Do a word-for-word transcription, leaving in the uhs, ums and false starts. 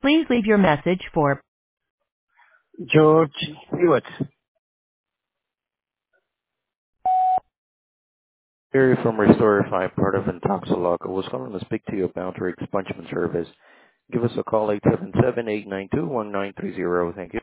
Please leave your message for George Hewitt. Gary from Restorify, part of Intoxilog. I was calling to speak to you about your expungement service. Give us a call, eight seven seven, eight nine two, one nine three zero. Thank you.